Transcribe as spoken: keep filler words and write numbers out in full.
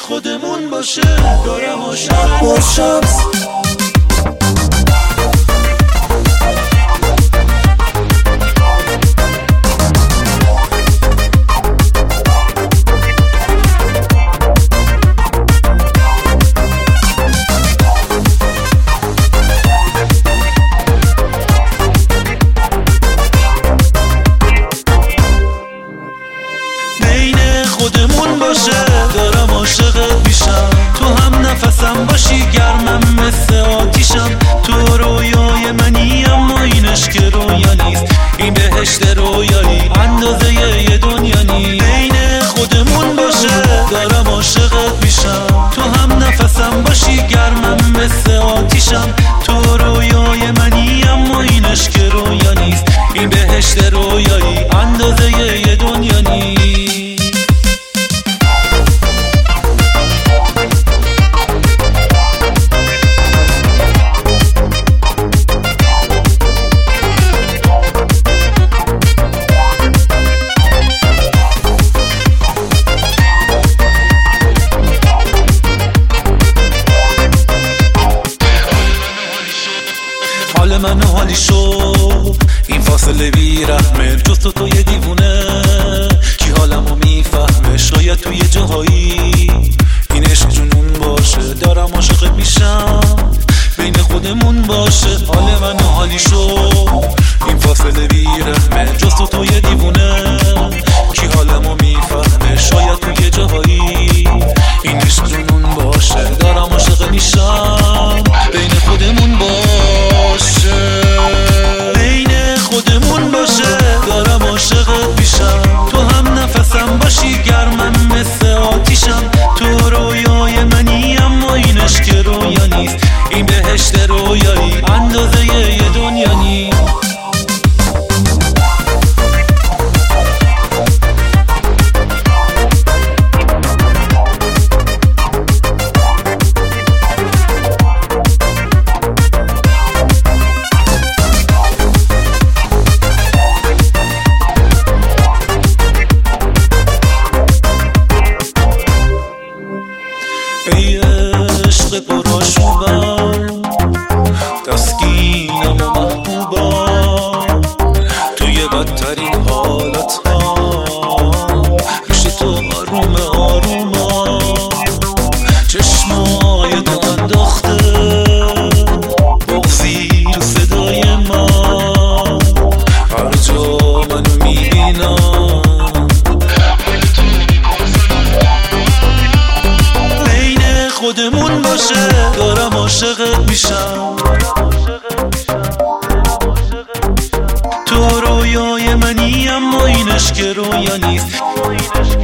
خودمون باشه. دارم عاشق باشم. خودمون باشه. دارم عاشقت میشم، تو هم نفسم باشی، گرمم مثل آتیشم. تو رویای منی اما این عشق رویا نیست، این بهشت رویایی اندازه یه دنیا نیست. بین خودمون باشه. دارم عاشقت میشم، تو هم نفسم باشی، گرمم مثل آتیشم. تو رویای منی اما این عشق رویا نیست، این بهشت رویایی اندازه یه دنیا نیست. حال من حالی شو، این فاصله بی رحمه، جز تو تو یه دیوونه کی حالمو میفهمه. شاید توی جاهایی این عشق جنون باشه. دارم عاشق میشم، بین خودمون باشه. حال من حالی شو، این فاصله بی رحمه، جز تو تو یه دیوونه کی حالمو میفهمه. شاید توی جاهایی این عشق جنون باشه. دارم عاشق میشم، بین خودمون باشه. بین خودمون باشه. دارم عاشقت میشم، تو هم نفسم باشی، گرمم مثل آتیشم. تو رویای منی اما این عشق رویا نیست، این بهشت رویایی اندازه یه دنیا نیست. ای عشق پرآشوبم، تسکینم و محبوبم، توی بدترین حالتم پیش تو آروم آرومم. چشمای تو انداخته بغضی رو صدای من، هر جا منو میبینم خودمون باشه. دارم عاشقت میشم، تو رویای منی اما این عشق رویا نیست.